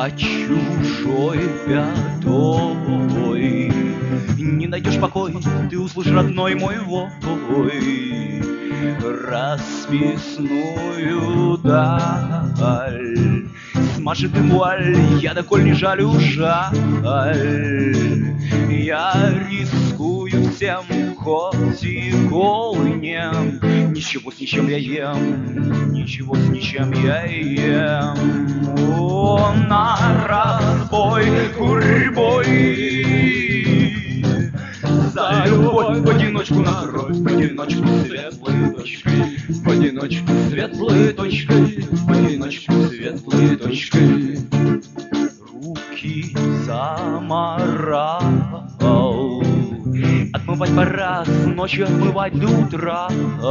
под чужой пятой. Не найдешь покой, ты услышишь, родной мой, вой, расписную даль. Смажет им вуаль, я доколь не жалю жаль. Я рискую всем, хоть и голый нем. Ничего с ничем я ем, ничего с ничем я ем. О, на разбой гурьбой за любовь в одиночку на кровь, в одиночку светлой точкой, в одиночку светлой точкой, в одиночку светлой точкой. Руки заморал, отмывать пора, с ночи отмывать до утра.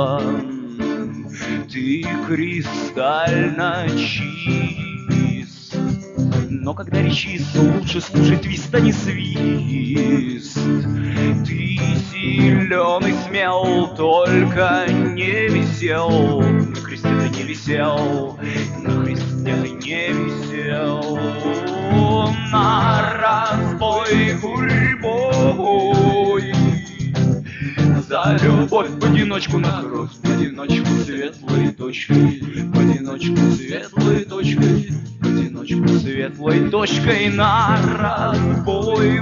Ты кристально чист, но когда речист, лучше слушай твист, а не свист. Ты силен и смел, только не висел. На кресте ты не висел, на кресте ты не висел. На разбой гурьбой за любовь в одиночку на кровь, в одиночку светлой точкой, в одиночку светлой точкой, в одиночку светлой точкой. На разбой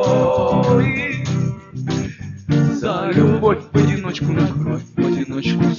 гурьбой за любовь в одиночку на кровь, в одиночку